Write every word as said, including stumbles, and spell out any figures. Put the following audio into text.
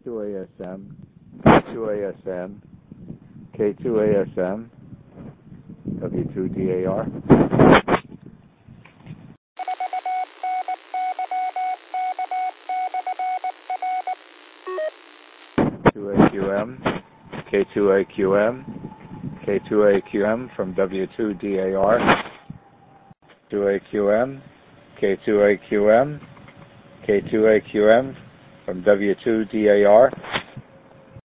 two A S M, K two A S M, K two A S M, W two D A R. two A Q M, K two A Q M, K two A Q M from W two D A R, two A Q M, K two A Q M, K two A Q M from W two D A R.